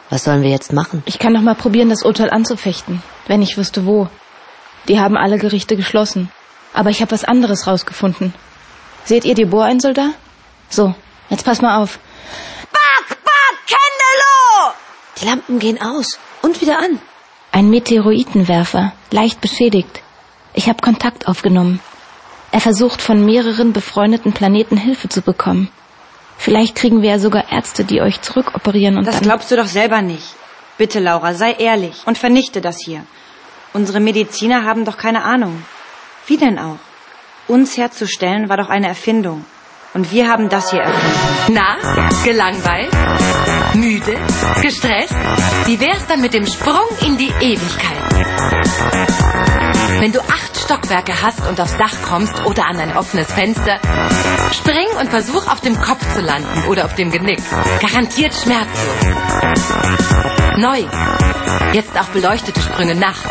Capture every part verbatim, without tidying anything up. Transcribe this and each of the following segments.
Was sollen wir jetzt machen? Ich kann noch mal probieren, das Urteil anzufechten, wenn ich wüsste wo. Die haben alle Gerichte geschlossen. Aber ich habe was anderes rausgefunden. Seht ihr die Bohrinsel da? So, jetzt pass mal auf. Buck, Buck, Candelo! Die Lampen gehen aus und wieder an. Ein Meteoritenwerfer, leicht beschädigt. Ich habe Kontakt aufgenommen. Er versucht, von mehreren befreundeten Planeten Hilfe zu bekommen. Vielleicht kriegen wir ja sogar Ärzte, die euch zurückoperieren und Das dann... glaubst du doch selber nicht. Bitte, Laura, sei ehrlich und vernichte das hier. Unsere Mediziner haben doch keine Ahnung. Wie denn auch? Uns herzustellen war doch eine Erfindung. Und wir haben das hier erfunden. Na, gelangweilt? Müde? Gestresst? Wie wär's dann mit dem Sprung in die Ewigkeit? Wenn du acht Stockwerke hast und aufs Dach kommst oder an ein offenes Fenster, spring und versuch auf dem Kopf zu landen oder auf dem Genick. Garantiert schmerzlos. Neu. Jetzt auch beleuchtete Sprünge nachts.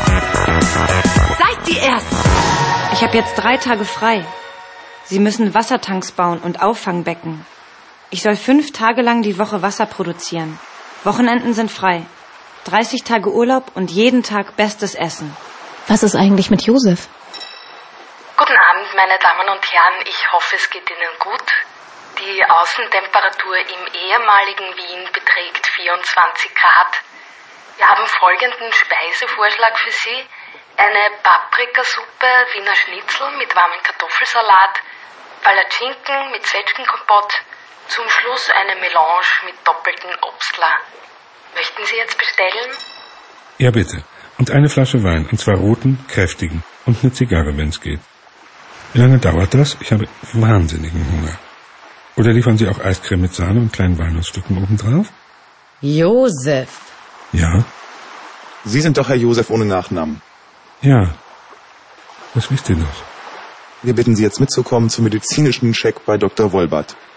Seid die Ersten. Ich habe jetzt drei Tage frei. Sie müssen Wassertanks bauen und Auffangbecken. Ich soll fünf Tage lang die Woche Wasser produzieren. Wochenenden sind frei. dreißig Tage Urlaub und jeden Tag bestes Essen. Was ist eigentlich mit Josef? Guten Abend, meine Damen und Herren. Ich hoffe, es geht Ihnen gut. Die Außentemperatur im ehemaligen Wien beträgt vierundzwanzig Grad. Wir haben folgenden Speisevorschlag für Sie. Eine Paprikasuppe, Wiener Schnitzel mit warmem Kartoffelsalat, Palatschinken mit Zwetschgenkompott, zum Schluss eine Melange mit doppelten Obstler. Möchten Sie jetzt bestellen? Ja, bitte. Und eine Flasche Wein, und zwar roten, kräftigen. Und eine Zigarre, wenn es geht. Wie lange dauert das? Ich habe wahnsinnigen Hunger. Oder liefern Sie auch Eiscreme mit Sahne und kleinen Walnussstücken obendrauf? Josef. Ja. Sie sind doch Herr Josef ohne Nachnamen. Ja. Das wisst ihr doch. Wir bitten Sie jetzt mitzukommen zum medizinischen Check bei Doktor Wolbert.